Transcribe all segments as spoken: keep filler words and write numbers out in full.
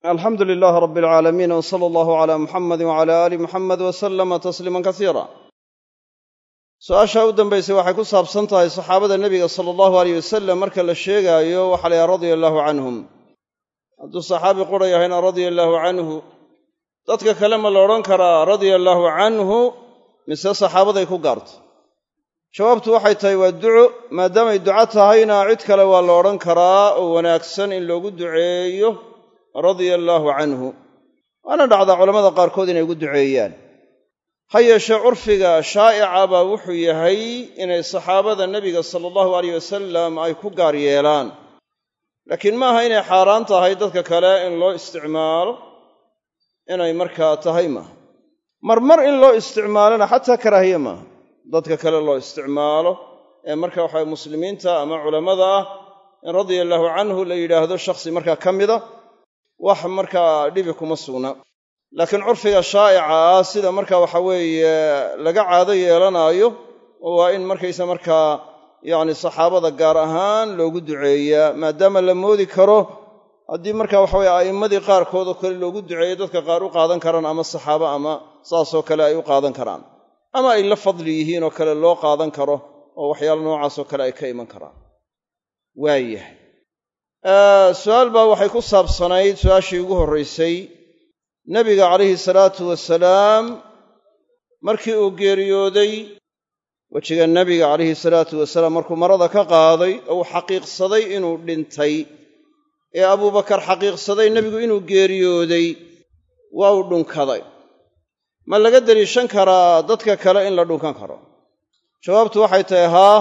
alxamdu lilaahi rabbi alcaalamiin w sala allahu calaa muxamadi wacalaa aali muxamed wasalama tasliiman kasiira su-aashaa u dambaysay waxay ku saabsan tahay saxaabada nebiga sala allahu aleyh wasalam marka la sheegaayo waxa la yahay radia allaahu canhum hadduu saxaabi qura yahayna radia allaahu canhu dadka kale ma la odhan karaa radia allaahu canhu mise saxaabaday ku gaarto jawaabtu waxay tahay waa duco maadaamay duco tahayna cid kale waa la odhan karaa oo wanaagsan in loogu duceeyo radia allaahu canhu waana dhacdaa culammada qaarkood inay ugu duceeyaan ha yeeshee curfiga shaa'ica baa wuxuu yahay inay saxaabada nebiga sala allahu aleyh wasalam ay ku gaar yeelaan laakiin maaha inay xaaraan tahay dadka kale in loo isticmaalo inay markaa tahay maaha marmar in loo isticmaalona xataa karaahiye maaha dadka kale loo isticmaalo ee marka waxaa muslimiinta ama culammada ah in radia allaahu canhu la yidhaahdo shakhsi markaa ka mida wax markaa dhibi kuma sugna laakiin curfiga shaa'ica ah sida marka waxa weeye laga caado yeelanaayo waa in markaysa markaa yacni saxaabada gaar ahaan loogu duceeyaa maadaama la moodi karo haddii marka waxa weye a'immadii qaarkood oo kale loogu duceeyo dadka qaar u qaadan karaan ama saxaabo ama saasoo kale ay u qaadan karaan ama ay la fadli yihiin oo kale loo qaadan karo oo waxyaala noocaasoo kale ay ka iman karaan waayahay su-aal baa waxay ku saabsanayd su-aashii ugu horraysay nebiga calayhi salaatu wasalaam markii uu geeriyooday wejiga nebiga calayhi salaatu wasalaam markuu marada ka qaaday oo uu xaqiiqsaday inuu dhintay ee abuubakar xaqiiqsaday nebigu inuu geeriyooday waa uu dhunkaday ma laga deliishan karaa dadka kale in la dhunkan karo jawaabtu waxay tahay haa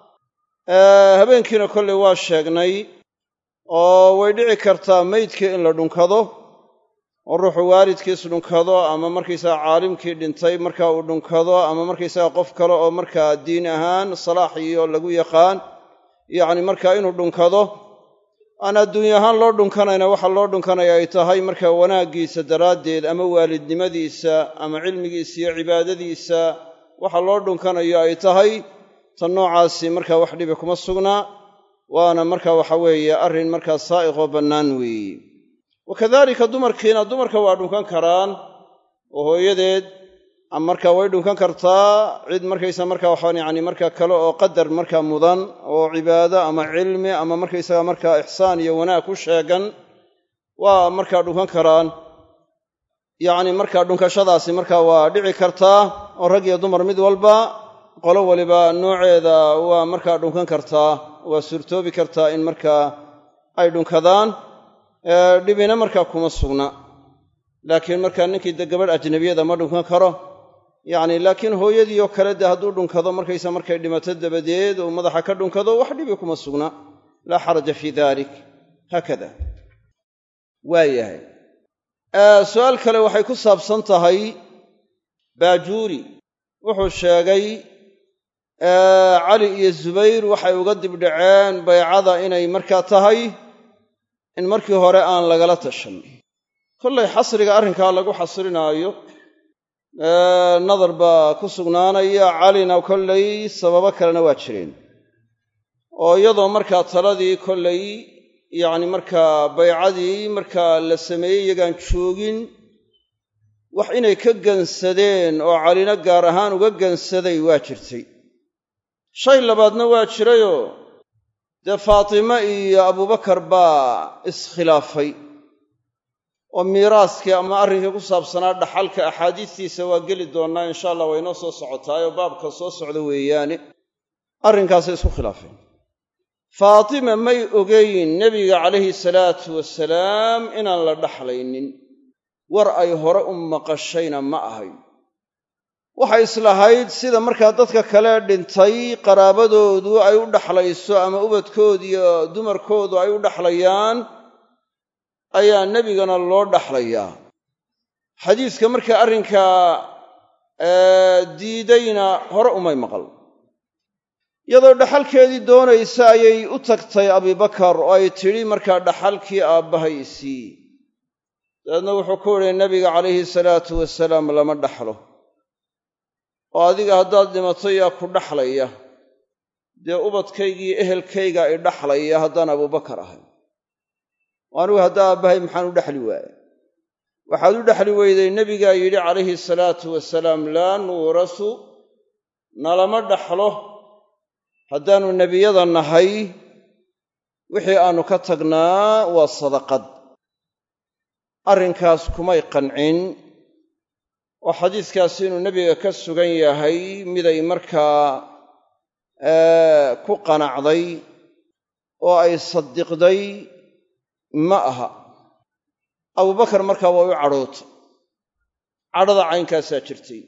habeenkiina kollay waa sheegnay oo way dhici kartaa meydkii in la dhunkado oo ruuxu waalidkiis dhunkado ama markaysaga caalimkii dhintay markaa uu dhunkado ama markaysaga qof kale oo markaa diin ahaan salaax iyo lagu yaqaan yacni markaa inuu dhunkado aan adduunya ahaan loo dhunkanayna waxa loo dhunkanaya ay tahay markaa wanaaggiisa daraaddeed ama waalidnimadiisa ama cilmigiisa iyo cibaadadiisa waxa loo dhunkanayo ay tahay tan noocaasi markaa wax dhibi kuma sugnaa waana markaa waxa weeye arrin markaa saa'iqoo bannaan weeye wakadaalika dumarkiina dumarka waa dhunkan karaan oo hooyadeed ama markaa way dhunkan kartaa cid markaysa markaa waxaan yacni markaa kale oo qadar markaa mudan oo cibaado ama cilmi ama markaysaga markaa ixsaan iyo wanaag ku sheegan waa markaa dhunkan karaan yacni markaa dhunkashadaasi markaa waa dhici kartaa oo rag iyo dumar mid walba qolo waliba nooceeda waa markaa dhunkan kartaa waa suurtoobi kartaa in markaa ay dhunkadaan dhibina markaa kuma sugna laakiin markaa ninkii de gabadh ajnabiyada ma dhunkan karo yacni laakiin hooyadii oo kale de hadduu dhunkado markaysa markay dhimato dabadeed uu madaxa ka dhunkado wax dhibi kuma sugna laa xaraja fii dalik haakada waayahay su'aal kale waxay ku saabsan tahay baajuuri wuxuu sheegay cali iyo zubayr waxay uga dibdhaceen baycada inay markaa tahay in markii hore aan lagala tashan kollay xasriga arrinkaa lagu xasrinaayo nadar baa ku sugnaanaya calina kollay sababo kalena waa jireen oo iyadoo markaa taladii kollay yacni markaa baycadii markaa la sameeyey iyagaan joogin wax inay ka gansadeen oo calina gaar ahaan uga gansaday waa jirtay shay labaadna waa jirayoo dee faatime iyo abubakar baa iskhilaafay oo miiraaskii ama arrinkii ku saabsanaa dhaxalka axaadiistiisa waa geli doonnaa insha allah waa inoo soo socotaayoo baabka soo socda weeyaane arrinkaasay isku khilaafeen faatime may ogayn nebiga calayhi salaatu wasalaam inaan la dhaxlaynin war ay hore u maqashayna ma ahayn waxay islahayd sida markaa dadka kale dhintay qaraabadoodu ay u dhaxlayso ama ubadkoodu iyo dumarkoodu ay u dhaxlayaan ayaa nebigana loo dhaxlayaa xadiiska markaa arrinkaa diidayna hore umay maqal iyadoo dhaxalkeedii doonaysa ayay u tagtay abibakar oo ay tidhi markaa dhaxalkii aabbahay isii dabeedna wuxuu ku idhi nebiga calayhi salaatu wasalaam lama dhaxlo oo adiga haddaad dhimato yaa ku dhaxlaya dee ubadkaygiiyo ehelkayga i dhaxlaya haddaan abubakar ahay anigu haddaa aabbahay maxaan u dhexli waaye waxaad u dhexli weyday nebigaa yidhi calayhi salaatu wasalaam laa nuurasu nalama dhaxlo haddaannu nebiyada nahay wixii aannu ka tagnaa waa sadaqad arrinkaas kumay qancin oo xadiiskaasi inuu nebiga ka sugan yahay miday markaa ku qanacday oo ay saddiqday ma aha abubakar markaa waa u cadhootay cadhada caynkaasaa jirtay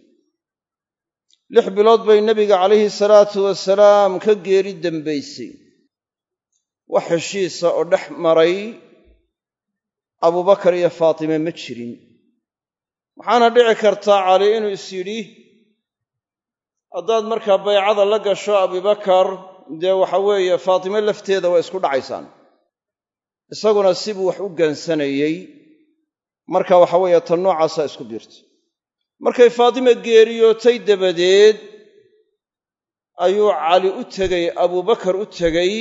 lix bilood bay nebiga calayhi salaatu wasalaam ka geeri dembaysay wax heshiisa oo dhex maray abubakar iyo faatime ma jirin waxaana dhici kartaa cali inuu is yidhi haddaad markaa baycada la gasho abubakar dee waxa weeye faatime lafteeda waa isku dhacaysaan isaguna sibuu wax u gansanayey marka waxa weeye tan noocaasaa isku biirtay markay faatime geeriyootay dabadeed ayuu cali u tegey abubakar u tegey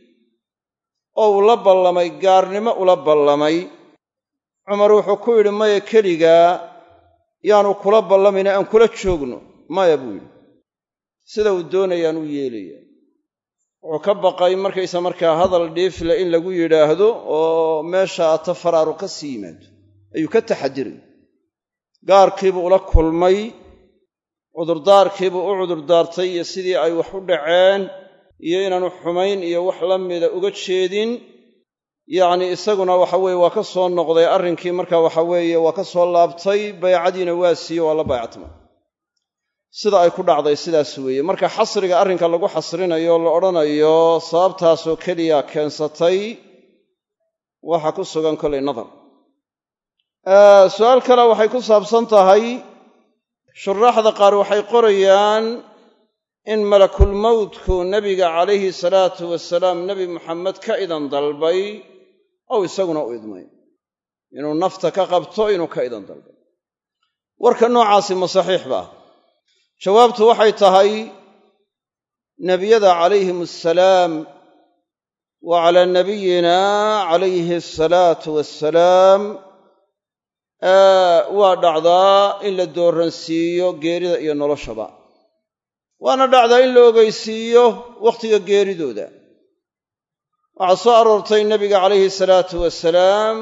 oo uu la ballamay gaarnimo ula ballamay cumar wuxuu ku yidhi maya keligaa yaanu kula ballamayna aan kula joogno maya buu yidhi sida uu doonayaan u yeelaya wuxuu ka baqay markaysa markaa hadal dhiifle in lagu yidhaahdo oo meesha ata faraaru ka sii yimaado ayuu ka taxadiray gaarkiibuu ula kulmay cudurdaarkiibuu u cudurdaartay iyo sidii ay wax u dhaceen iyo inaanu xumayn iyo wax la mida uga jeedin yacnii isaguna waxa weeye waa ka soo noqday arrinkii marka waxa weeye waa ka soo laabtay baycadiina waa siiye waa la baycatmay sida ay ku dhacday sidaas weeye marka xasriga arrinka lagu xasrinayo la odhanayo sababtaasoo keliya keensatay waxa ku sugan kolay nadar su'aal kale waxay ku saabsan tahay shuraaxda qaar waxay qorayaan in malakulmawtku nebiga calayhi salaatu wasalaam nebi muxamed ka idan dalbay ow isaguna u idmay inuu nafta ka qabto inuu ka idan dalbay warka noocaasi ma saxiix ba jawaabtu waxay tahay nebiyada calayhim assalaam wa calaa nabiyina calayhi asalaatu wassalaam waa dhacdaa in la dooransiiyo geerida iyo noloshaba waana dhacdaa in la ogeysiiyo wakhtiga geeridooda waxaa soo aroortay nebiga calayhi salaatu wasalaam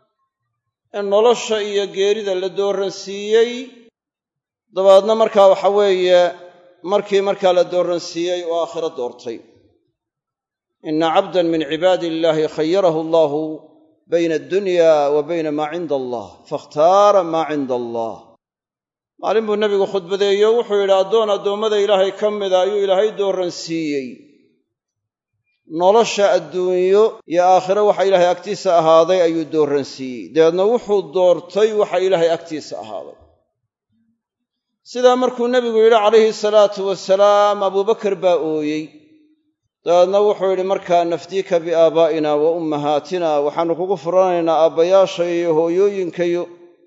in nolosha iyo geerida la dooransiiyey dabaadna markaa waxa weeye markii markaa la dooransiiyey oo aakhiro doortay inna cabdan min cibaadi illaahi khayarahu allahu bayna addunya wa bayna maa cinda allah fakhtaara maa cinda allah maalin buu nebigu khudbadeeyo wuxuu yidhi addoon addoommada ilaahay ka mida ayuu ilaahay dooransiiyey nolosha adduunyo iyo aakhiro waxa ilaahay agtiisa ahaaday ayuu dooransiiyey dabeedna wuxuu doortay waxa ilaahay agtiisa ahaaday sidaa markuu nebigu yidhi calayhi salaatu wasalaam abubakar baa ooyey dabeedna wuxuu yidhi markaa nafdiika biaabaa'ina wa ummahaatina waxaannu kugu furanaynaa aabbayaashay iyo hooyooyinkayo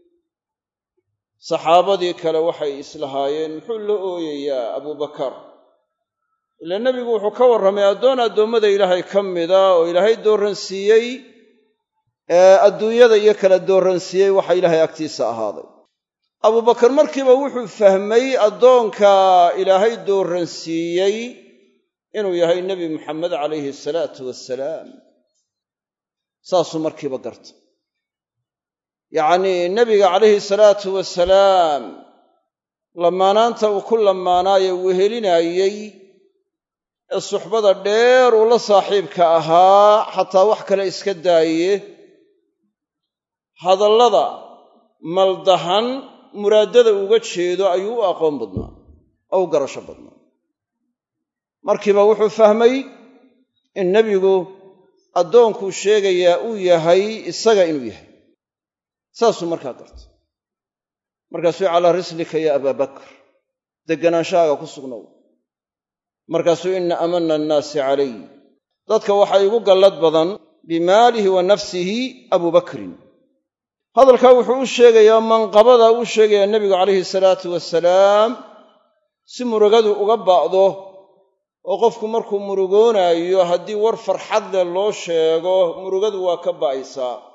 saxaabadii kale waxay islahaayeen muxuu la ooyayaa abubakar ila nebigu wuxuu ka warramay addoon addoommada ilaahay ka mida oo ilaahay dooransiiyey ee adduunyada iyo kala dooransiiyey waxa ilaahay agtiisa ahaaday abubakar markiiba wuxuu fahmay addoonka ilaahay dooransiiyey inuu yahay nebi muxamed calayhi asalaatu wassalaam saasuu markiiba gartay yacnii nebiga calayhi salaatu wasalaam lamaanaanta uu ku lamaanaaye wehelinaayey ee suxbada dheer uu la saaxiibka ahaa xataa wax kale iska daaye hadallada maldahan muraaddada uga jeedo ayuu u aqoon badnaa oo u garasho badnaa markiiba wuxuu fahmay in nebigu addoonkuu sheegayaa uu yahay isaga inuu yahay saasuu markaa gartay markaasuu calaa rislika ya abaabakr degganaanshahaga ku sugnow markaasuu inna amanna annaasi calay dadka waxaa igu gallad badan bimaalihi wa nafsihi abubakrin hadalkaa wuxuu u sheegayaa manqabada uu sheegayaa nebigu calayhi salaatu wasalaam si murugadu uga ba'do oo qofku markuu murugoonaayo haddii war farxad leh loo sheego murugadu waa ka ba'aysaa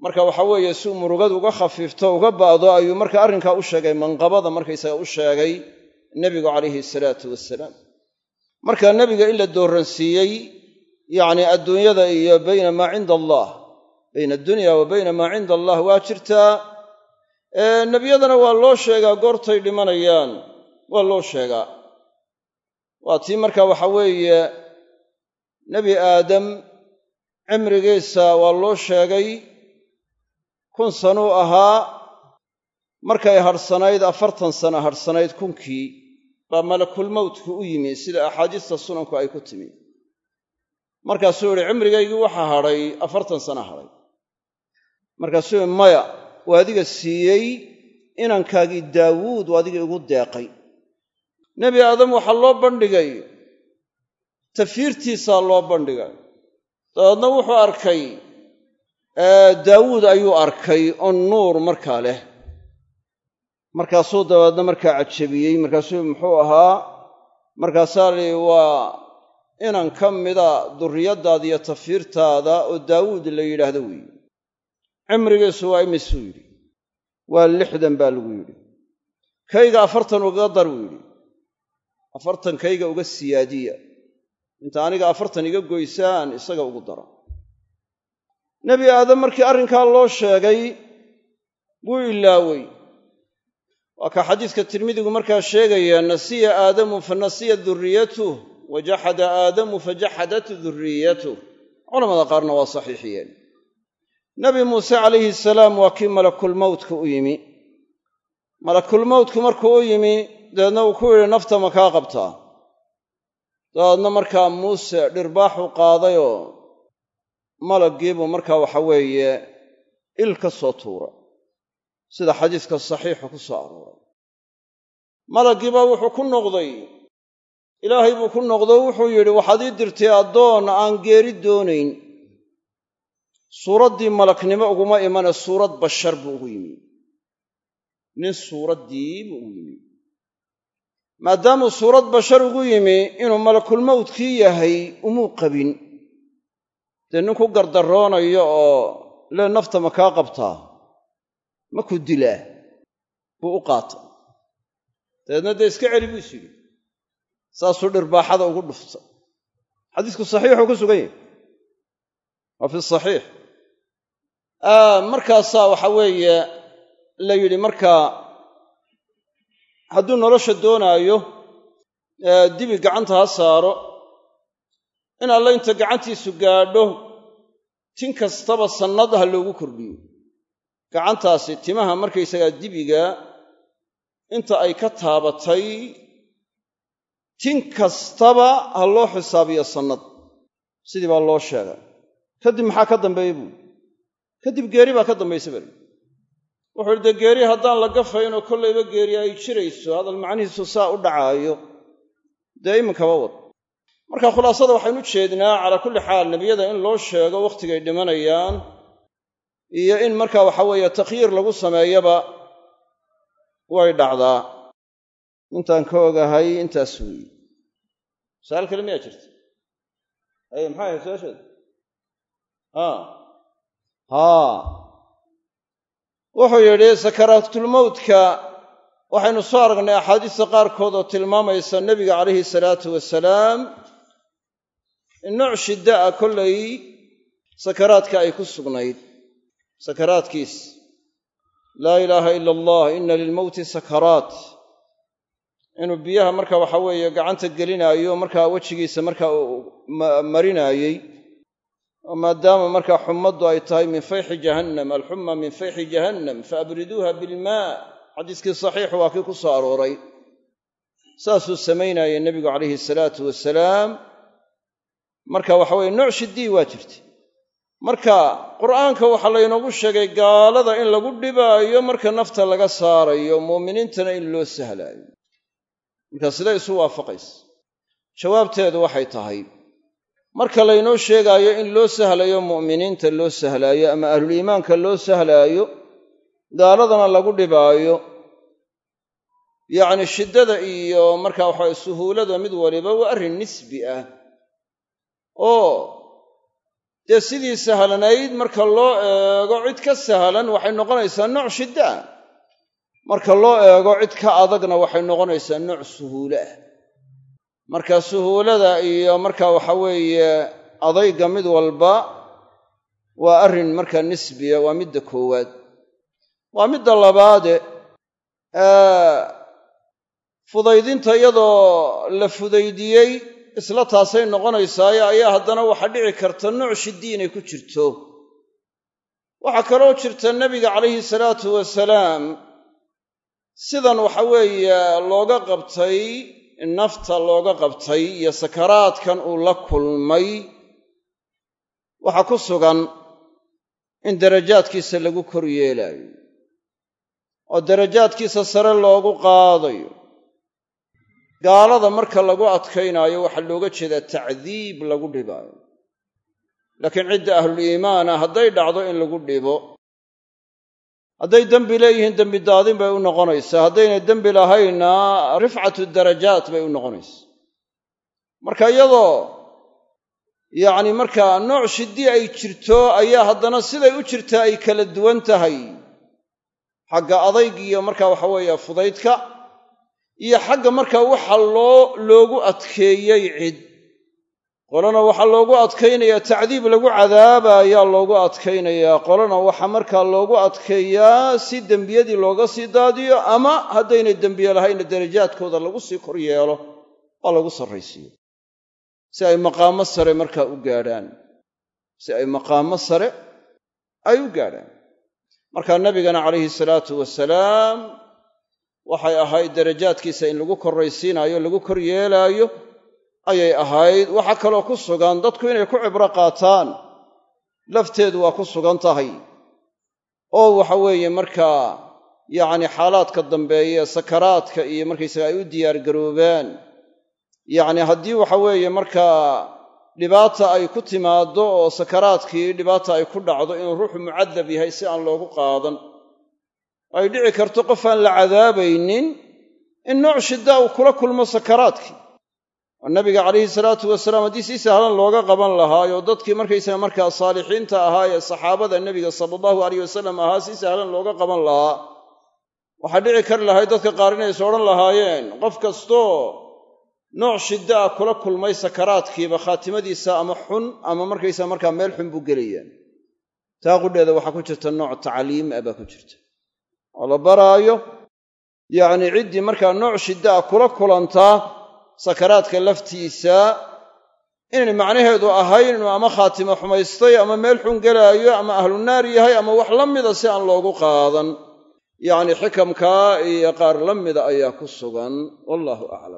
marka waxa weeye si uu murugadu uga khafiifto uga ba'do ayuu marka arrinkaa u sheegay manqabada markaysaga u sheegay nebigu calayhi salaatu wasalaam marka nebiga in la dooransiiyey yacni adduunyada iyo bayna maa cinda allah bayna addunya wa bayna maa cinda allah waa jirtaa nebiyadana waa loo sheegaa goortay dhimanayaan waa loo sheegaa waa tii marka waxa weeye nebi aadam cimrigiisa waa loo sheegay kun sanuu ahaa markay hadhsanayd afartan sana hadhsanayd kunkii baa malakulmowtku u yimi sida axaadiista sunanku ay ku timi markaasuu yihi cimrigaygii waxaa hadhay afartan sana hadhay markaasuu yihi maya waa adiga siiyey inankaagii daawuud waa adiga igu deeqay nebi aadam waxaa loo bandhigay tafiirtiisaa loo bandhigay dabeedna wuxuu arkay daawuud ayuu arkay oo nuur markaa leh markaasuu dabeedna markaa cajabiyey markaasuu muxuu ahaa markaasaa li waa inan ka mida durriyaddaada iyo tafiirtaada oo daawuud la yidhaahdo weeye cimrigiisu waa imisuu yidhi waa lixdan baa lagu yidhi kayga afartan ugaga dar buu yidhi afartan kayga uga siyaadiya inta aniga afartan iga goysaan isaga ugu dara nebi aadam markii arrinkaa loo sheegay wuu ilaawey waa ka xadiiska tirmidigu markaa sheegaya nasiya aadamu fa nasiya durriyatuh wa jaxada aadamu fa jaxadat durriyatuh culamada qaarna waa saxiixiyeen nebi muuse calayhi salaam waa kii malakulmowtka u yimi malakulmowtku markuu u yimi dabeedna uu ku yidhi nafta ma kaa qabtaa dabeedna markaa muuse dhirbaaxu qaadayoo malaggiibuu markaa waxa weeye il ka soo tuuray sida xadiiska saxiixa ku soo arooray malaggiibaa wuxuu ku noqday ilaahay buu ku noqdo wuxuu yidhi waxaad ii dirtay addoon aan geeri doonayn suuraddii malaknimo uguma imane suurad bashar buu ugu yimi nin suuraddii buu ugu yimi maadaamuu suurad bashar ugu yimi inuu malakulmowtkii yahay umuu qabin dee nin ku gardarroonayo oo lee nafta ma kaa qabtaa ma ku dilaa buu u qaatay dabeedna dee iska celi buu is yidhi saasuu dhirbaaxada ugu dhuftay xadiisku saxiixuu ku sugan yahay waa fi saxiix markaasaa waxa weeye la yidhi markaa hadduu nolosha doonaayo dibi gacanta ha saaro in alla inta gacantiisu gaadho tin kastaba sannad ha loogu kordhiyo gacantaasi timaha markaysagaa dibiga inta ay ka taabatay tin kastaba ha loo xisaabiyo sannad sidii baa loo sheegay kadib maxaa ka dambeeya buui kadib geeri baa ka dambaysa bari wuxuu yidhi dee geeri haddaan la gafaynoo kollayba geeri ay jirayso hadal macnihiisu saa u dhacaayo dee iminkaba wad marka khulaasada waxaynu u jeednaa calaa kulli xaal nebiyada in loo sheego wakhtigay dhimanayaan iyo in markaa waxa weeye takhyiir lagu sameeyaba way dhacdaa intaan ka ogahay intaas weeye su-aal kale miyaa jirta aye maxay ahayd su-aasheeda haa haa wuxuu yidhi sakaraatulmowtka waxaynu soo aragnay axaadiista qaarkood oo tilmaamaysa nebiga calayhi salaatu wasalaam in nooc shidda ah kollay sakaraadka ay ku sugnayd sakaraadkiis laa ilaaha ila allah inna lilmowti sakaraat inuu biyaha marka waxa weeye gacanta gelinaayo markaa wejigiisa markaa marinaayey oo maadaama markaa xumaddu ay tahay min fayxi jahannam alxumma min fayxi jahannam faabriduuha bilmaa xadiiskii saxiixu waa kii ku soo arooray saasuu samaynaayey nebigu calayhi salaatu wasalaam marka waxa weye nooc shiddii waa jirtay marka qur'aanka waxaa laynoogu sheegay gaalada in lagu dhibaayo marka nafta laga saarayo muuminiintana in loo sahlaayo marka siday isu waafaqaysa jawaabteedu waxay tahay marka laynoo sheegaayo in loo sahlayo mu'miniinta loo sahlaayo ama ahluliimaanka loo sahlaayo gaaladana lagu dhibaayo yacni shiddada iyo marka waxaa suhuulada mid waliba waa arrin nisbi ah oo dee sidii sahlanayd marka loo eego cid ka sahlan waxay noqonaysaa nooc shidda ah, marka loo eego cid ka adagna waxay noqonaysaa nooc suhuule ah. marka suhuulada iyo marka waxa weeye adayga mid walba waa arrin markaa nisbiya, waa midda koowaad. waa midda labaade fudaydinta iyadoo la fudaydiyey isla taasay noqonaysaaye ayaa haddana waxa dhici karta nooc shiddi inay ku jirto. waxaa kaloo jirta nebiga calayhi salaatu wasalaam sidan waxa weeye looga qabtay, nafta looga qabtay iyo sakaraadkan uu la kulmay, waxaa ku sugan in darajaadkiisa lagu kor yeelaayo oo darajaadkiisa sare loogu qaadayo. gaalada marka lagu adkaynaayo waxaa looga jeedaa tacdiib lagu dhibaayo, laakiin cidda ahluliimaana hadday dhacdo in lagu dhibo, hadday dembi leeyihiin dembi daadin bay u noqonaysaa, haddaynay dembi lahaynna rifcatu darajaat bay u noqonaysaa. marka iyadoo yacni markaa nooc shiddi ay jirto ayaa haddana siday u jirtaa ay kala duwan tahay, xagga adayg iyo markaa waxa weeye fudaydka, iyo xagga markaa waxa loo loogu adkeeyey cid. qolana waxaa loogu adkaynayaa tacdiib lagu cadaaba ayaa loogu adkaynayaa, qolana waxaa markaa loogu adkeeyaa si dembiyadii looga sii daadiyo, ama haddaynay dembiye lahaynna darajaadkooda lagu sii kor yeelo oo lagu sarraysiiyo, si ay maqaamo sare markaa u gaadhaan si ay maqaamo sare ay u gaadhaan. markaa nabigana calayhi salaatu wasalaam waxay ahayd darajaadkiisa in lagu korraysiinaayo, lagu kor yeelaayo ayay ahayd. waxaa kaloo ku sugan dadku inay ku cibro qaataan lafteedu waa ku sugan tahay, oo waxa weeye markaa yacni xaalaadka dambeeye sakaraadka iyo markaysaga ay u diyaargaroobaan. yacni haddii waxa weeye markaa dhibaata ay ku timaaddo oo sakaraadkii dhibaata ay ku dhacdo inuu ruuxu mucadab yahay si aan loogu qaadan, ay dhici karto qof aan la cadaabaynin in nooc shidda uu kula kulmo sakaraadkii. oo nabiga calayhi salaatu wasalaam haddii si sahlan looga qaban lahaayo dadkii markaysaga markaa saalixiinta ahaa ee saxaabada nebiga sala allahu alayh wasalam ahaa si sahlan looga qaban lahaa, waxaa dhici kari lahayd dadka qaar inay is odhan lahaayeen qof kastoo nooc shidda ah kula kulmay sakaraadkiiba khaatimadiisa ama xun ama markaysaga markaa meel xun buu gelayaa. taa qudheeda waxaa ku jirta nooc tacliim ah baa ku jirta, oo la baraayo yacni ciddii markaa nooc shidda ah kula kulantaa sakaraadka laftiisa inaynay macnaheedu ahayn inuu ama khaatimo xumaystay ama meel xun gelaayo ama ahlu naar yahay ama wax la mida si aan loogu qaadan. yacni xikamkaa iyo qaar la mida ayaa ku sugan, wallaahu aclam.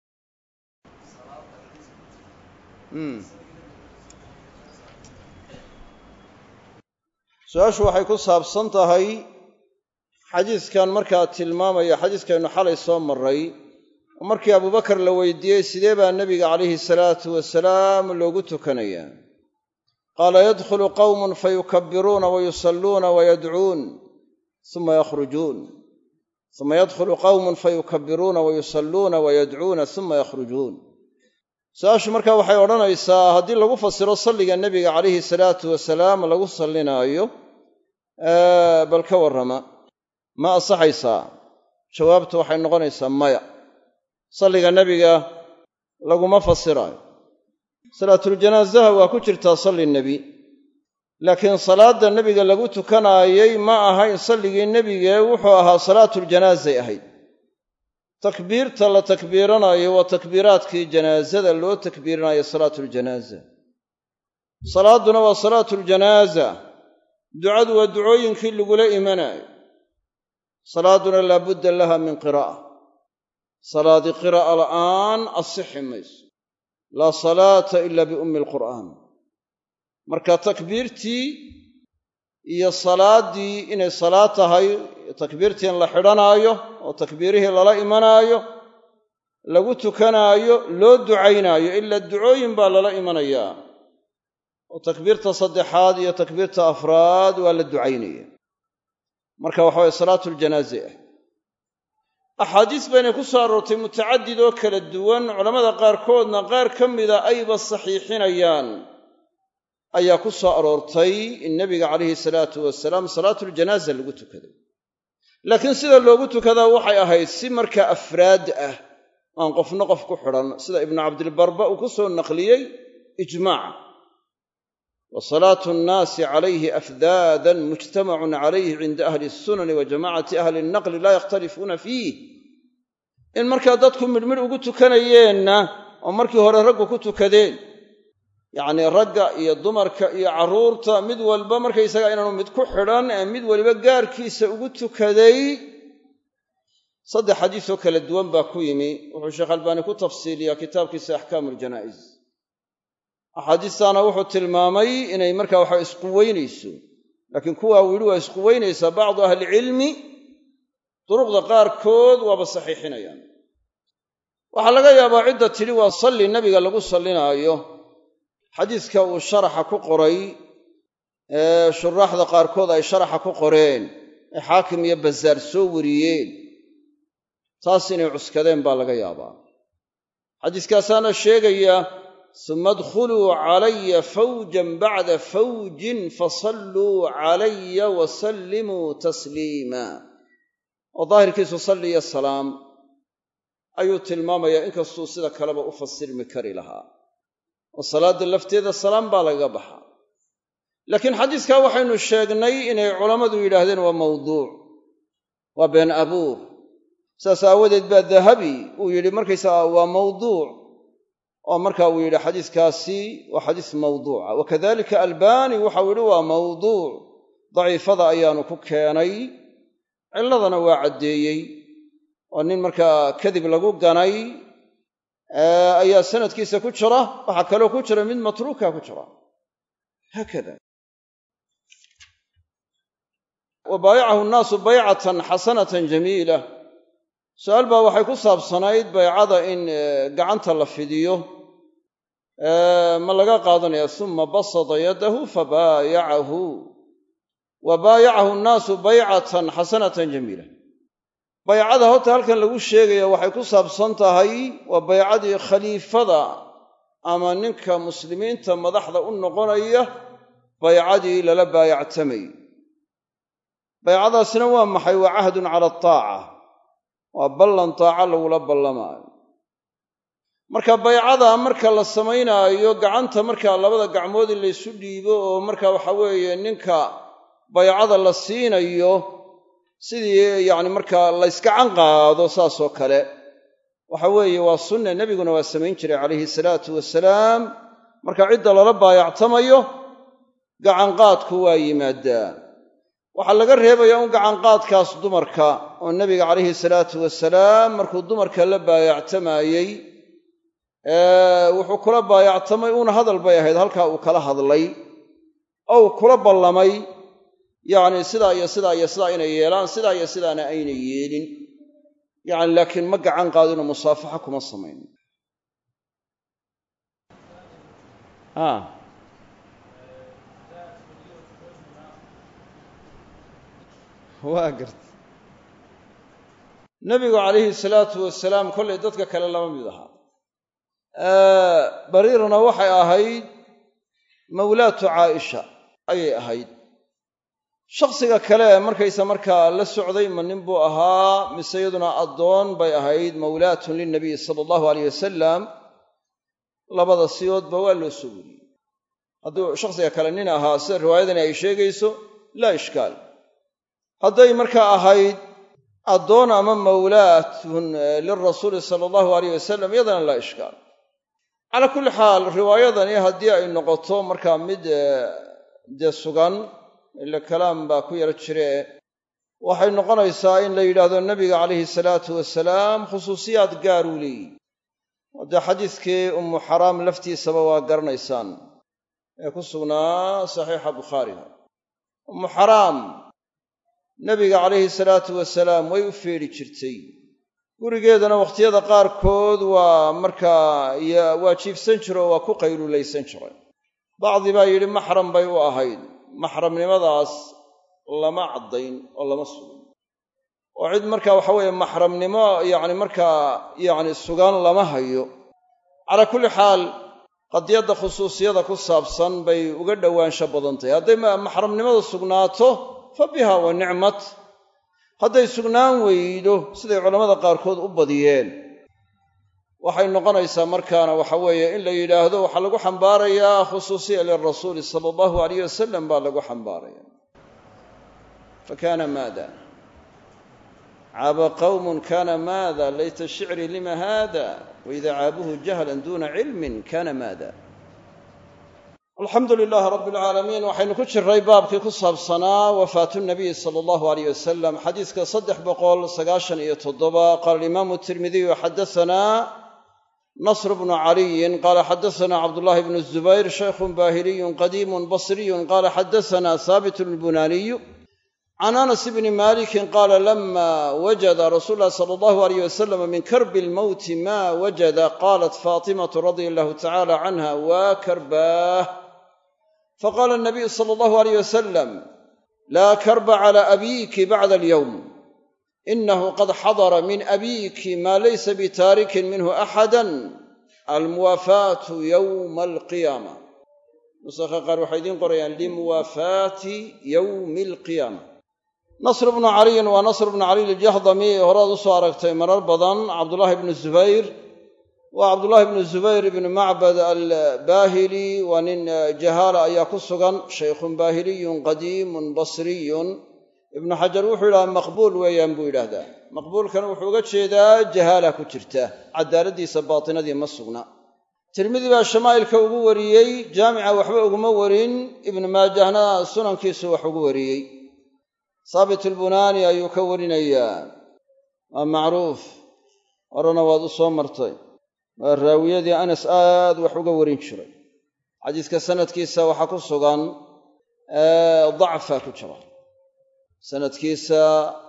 su-aashu waxay ku saabsan tahay xadiiskan markaa tilmaamaya xadiiskaynu xalay soo marray, oo markii abubakar la weydiiyey sidee baa nebiga calayhi salaatu wasalaam loogu tukanayaa, qaala yadkhulu qawmun fayukabbiruuna wayusalluuna wayadcuun uma yakhrujuun uma yadkhulu qawmun fayukabbiruuna wayusalluuna wayadcuuna uma yakhrujuun. su-aashu markaa waxay odhanaysaa haddii lagu fasiro salliga nebiga calayhi salaatu wasalaam lagu sallinaayo, bal ka warrama ma ansaxaysaa? jawaabtu waxay noqonaysaa maya, salliga nebiga laguma fasiraayo. salaatuljanaasaha waa ku jirtaa salli nebi, laakiin salaadda nebiga lagu tukanaayey ma ahayn salligii nebigee wuxuu ahaa salaatuljanaasay ahayd. takbiirta la takbiiranayo waa takbiiraadkii janaasada loo takbiirinayo salaatuljanaasa. salaadduna waa salaatuljanaasa, ducadu waa ducooyinkii lagula imanayo. salaadduna laabudda laha min qiraa'a, salaadi qiraa'a la'aan asixi mayso, laa salaata ila biummi alqur'aan. marka takbiirtii iyo salaaddii inay salaad tahay, takbiirtii in la xidhanaayo oo takbiirihii lala imanaayo, lagu tukanaayo, loo ducaynaayo, ila ducooyin baa lala imanayaa, oo takbiirta saddexaad iyo takbiirta afraad waa la ducaynaya. marka waxa waye salaatuljanaase ah. axaadiis baynay ku soo aroortay mutacadid oo kala duwan, culammada qaarkoodna qaar ka mida ayba saxiixinayaan ayaa ku soo aroortay in nebiga calayhi salaatu wasalaam salaatuljanaaza lagu tukaday laakiin sida loogu tukadaa waxay ahayd si markaa afraad ah aan qofna qof ku xidhan sida ibnu cabdilbarba uu ku soo naqliyey ijmaaca wa salaatu nnaasi calayhi afdaadan mujtamacun calayhi cinda ahli sunani wa jamaacati ahli nnaqli laa yakhtalifuuna fiih in markaa dadku midhmidh ugu tukanayeenna oo markii hore raggu ku tukadeen yacnii ragga iyo dumarka iyo carruurta mid walba markaysaga inaanu mid ku xidhan ee mid waliba gaarkiisa ugu tukaday saddex xadiisoo kala duwan baa ku yimi wuxuu sheekh albaani ku tafsiiliyaa kitaabkiisa axkaamu aljanaa'iz axaadiistaana wuxuu tilmaamay inay markaa waxa isquweynayso laakiin kuwaa uu yidhi waa isquweynaysaa bacdu ahlicilmi duruqda qaarkood waaba saxiixinayaan waxaa laga yaabaa cidda tidhi waa salli nebiga lagu sallinaayo xadiiska uu sharaxa ku qoray ee shuraaxda qaarkood ay sharaxa ku qoreen ee xaakim iyo bazaar soo wariyeen taas inay cuskadeen baa laga yaabaa xadiiskaasaana sheegaya suma adkhuluu calaya fawjan bacda fawjin fasalluu calaya wasallimuu tasliima oo daahirkiisu salli iyo salaam ayuu tilmaamayaa inkastuu sida kaleba u fasirmi kari lahaa oo salaadda lafteeda salaam baa lagaga baxaa laakiin xadiiskaa waxaynu sheegnay inay culammadu yidhaahdeen waa mawduuc waa been abuur saas aawadeed baa dahabi uu yidhi markaysaga waa mawduuc oo markaa uu yidhi xadiiskaasi waa xadiis mawduuca wakadalika albaani waxau yidhi waa mawduuc daciifada ayaanu ku keenay cilladana waa caddeeyey oo nin markaa kadib lagu ganay ayaa sanadkiisa ku jira waxaa kaloo ku jira mid matruuka ku jira haakada wa baayacahu nnaasu baycatan xasanatan jamiila su-aal baa waxay ku saabsanayd baycada in gacanta la fidiyo ma laga qaadanaya suma basada yadahu fabaayacahu wa baayacahu nnaasu baycatan xasanatan jamiila baycada horta halkan lagu sheegaya waxay ku saabsan tahay waa baycadii khaliifada ama ninka muslimiinta madaxda u noqonaya baycadii lala baayactamay baycadaasina waa maxay waa cahdun cala ataaca waa ballan taaca lagula ballamaayo marka baycada marka la samaynaayo gacanta markaa labada gacmood in laysu dhiibo oo marka waxa weeye ninka baycada la siinayo sidii yacni markaa la yskacan qaado saasoo kale waxa weeye waa sunne nebiguna waa samayn jiray calayhi salaatu wasalaam marka cidda lala baayactamayo gacanqaadku waa yimaadaa waxaa laga reebayaa un gacanqaadkaas dumarka oo nebiga calayhi salaatu wasalaam markuu dumarka la baayactamaayey wuxuu kula baayactamay uuna hadal bay ahayd halkaa uu kala hadlay oo uu kula ballamay yacni sidaa iyo sidaa iyo sidaa inay yeelaan sidaa iyo sidaana aynay yeelin yacni laakiin ma gacan qaadino musaafaxa kuma samayn waa garta nebigu calayhi salaatu wasalaam kollay dadka kale lama mid ahaa bariirna waxay ahayd mawlaatu caaisha ayay ahayd shakhsiga kale markaysa markaa la socday ma nin buu ahaa mise iyaduna addoon bay ahayd mawlaatun lilnabiy sala allahu alayh wasalam labada siyoodba waa loo soo weriyey hadduu shakhsiga kale nin ahaa sida riwaayadani ay sheegayso laa ishkaal hadday markaa ahayd addoon ama mawlaatun lilrasuuli sala allahu alayh wasalam iyadana laa ishkaal calaa kulli xaal riwaayadani haddii ay noqoto markaa mid dee sugan ila kalaam baa ku yaro jiree waxay noqonaysaa in la yidhaahdo nebiga calayhi salaatu wasalaam khusuusiyaad gaar uu leeyihi oo dee xadiiskii ummu xaraam laftiisaba waa garanaysaan ee ku sugnaa saxiixa bukhaariga ummu xaraam nebiga calayhi salaatu wasalaam way u feedhi jirtay gurigeedana wakhtiyada qaarkood waa markaa waa jiifsan jiro oo waa ku qayluulaysan jiray bacdi baa yidhi maxram bay u ahayd maxramnimadaas lama caddayn oo lama sugin oo cid markaa waxa weeye maxramnimo yacni markaa yacni sugan lama hayo calaa kulli xaal qadiyadda khusuusiyada ku saabsan bay uga dhowaansho badan tahay. hadday maxramnimadu sugnaato fa biha wa nicmat, hadday sugnaan weydo siday culammada qaarkood u badiyeen waxay noqonaysaa markaana waxa weeye in la yidhaahdo waxaa lagu xambaarayaa khusuusiya lirasuuli sala allahu alayh wasalam baa lagu xambaaraya. fakana maada caaba qawmun kana maada layta shicri lima hada waida caabuhu jahlan duna cilmin kana maada. alxamdu lilaahi rabbi alcaalamiin. waxaynu ku jiray baabkii ku saabsanaa wafaatu nabiyi sala allahu alayh wasalam, xadiiska saddex boqol sagaashan iyo toddoba. qaala alimaamu tirmidiyu xadasanaa nasr bnu caliyin qaala xadasanaa cabdullahi bnu zubayr shaykhun baahiliyun qadiimun basriyun qaala xadasanaa haabit lbunaaniyu can anas bni malikin qaala lama wajada rasuulu llahi sala allahu alayh wasalam min karbi lmowti ma wajada qaalat faatimatu radia allahu tacala canha waa karbaah. faqaala anabiyu sala allahu alayh wasalam laa karba cala abiki bacda alyowm inahu qad xadara min abiki maa laysa bitaarikin minhu axada almuwaafaatu yowma alqiyaama. nusakha qaar waxay idiin qorayaan limuwaafaati yowmi alqiyaama. nasr bnu caliyin waa nasr bnu caliy aljahdami horaad u soo aragtay marar badan. cabdullaahi ibnu zubayr waa cabdullaahi ibnu zubayr ibnu macbad albaahili waa nin jahaala ayaa ku sugan, shaykhun baahiliyun qadiimun basriyun. ibnu xajar wuxuu yidhaha maqbuul weeyaan buu yidhaahdaa. maqbuulkana wuxuu uga jeedaa jahaala ku jirta, cadaaladdiisa baatinadii ma sugna. tirmidi baa shamaa'ilka ugu wariyey, jaamica waxba uguma warin. ibnu maajahna sunankiisu wax ugu wariyey. haabit albunaani ayuu ka warinayaa, waa macruuf, horena waad u soo martay. waa raawiyadii anas aad wax uga warin jiray. xadiiska sanadkiisa waxaa ku sugan dacfa ku jira, sanadkiisa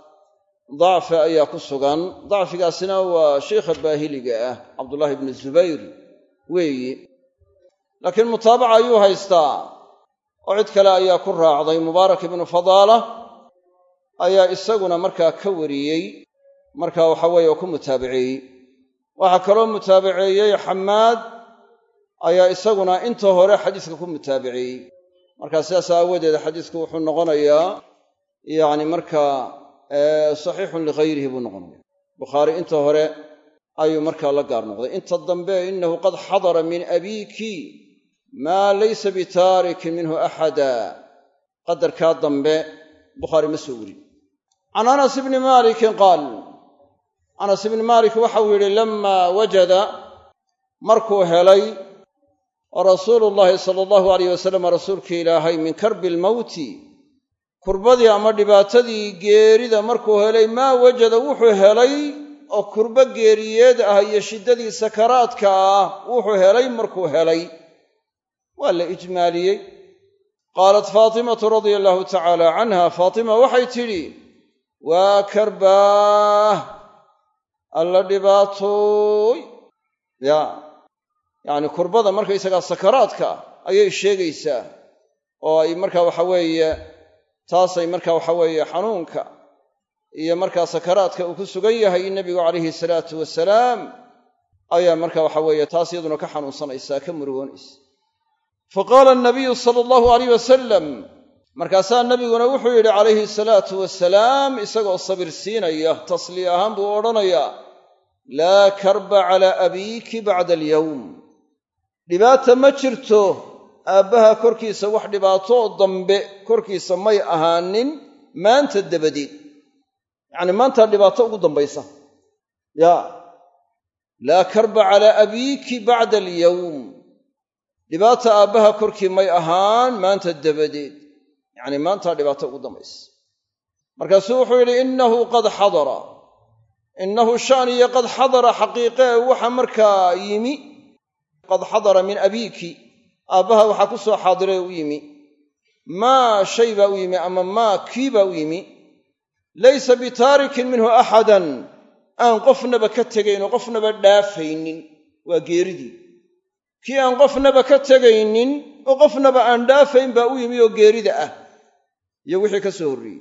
dacfi ayaa ku sugan. dacfigaasina waa sheikha baahiliga ah cabdullaahi ibnu zubayr weeyi, laakiin mutaabaca ayuu haystaa oo cid kale ayaa ku raacday. mubaarak ibnu fadaala ayaa isaguna markaa ka wariyey, markaa waxa weeye oo ku mutaabaceeyey. waxaa kaloo mutaabaceeyey xamaad ayaa isaguna inta hore xadiiska ku mutaabaceeyey. markaa sidaas aawadeed xadiisku wuxuu noqonayaa yacni markaa saxiixun ligayrihi buu noqonaya. bukhaari inta hore ayuu markaa la gaar noqday. inta dambe inahu qad xadara min abiki maa laysa bitaarikin minhu axada, qadarkaa dambe bukhaari ma soo weri. can anas bni malikin qaal, anas ibni maalik waxau yidhi lamaa wajada markuu helay rasuulu llaahi sala allahu alayh wasalam rasuulkii ilaahay min karbi lmowti, kurbadii ama dhibaatadii geerida markuu helay, maa wajada wuxuu helay oo kurbo geeriyeed ah iyo shiddadii sakaraadka ah wuxuu helay markuu helay, waa la ijmaaliyey. qaalat faatimatu radia allahu tacaala canha, faatima waxay tidhi waa karbaah, alla dhibaatooy. ya yacni kurbada markaysagaa sakaraadka ayay sheegaysaa, oo ay markaa waxa weeye taasay markaa waxa weeye xanuunka iyo markaa sakaraadka uu ku sugan yahay nebigu calayhi salaatu wasalaam ayaa markaa waxa weeye taas iyaduna ka xanuunsanaysaa, ka murugoonaysa. fa qaala anabiyu sala allahu alayh wasalam, markaasaa nebiguna wuxuu yidhi calayhi salaatu wasalaam, isagoo sabir siinaya, tasliya ahaan buu odhanayaa, laa karba calaa abiki bacda alyowm, dhibaata ma jirto aabbaha korkiisa, wax dhibaatoo dambe korkiisa may ahaanin maanta dabadeed. yacni maantaa dhibaato ugu dambaysa. ya laa karba calaa abiki bacda alyowm, dhibaata aabbaha korkii may ahaan maanta dabadeed, yacni maantaa dhibaato ugu dambaysa. markaasuu wuxuu yidhi innahu qad xadara, innahu shaniyo qad xadara xaqiiqee waxa markaa yimi, qad xadara min abiki, aabbaha waxaa ku soo xaadiray u yimi, maa shay baa u yimi ama maa kii baa u yimi, laysa bitaarikin minhu axadan, aan qofnaba ka tegayn oo qofnaba dhaafaynin, waa geeridii. kii aan qofnaba ka tegaynin oo qofnaba aan dhaafayn baa u yimi oo geerida ah iyo wixii ka soo horreeyey.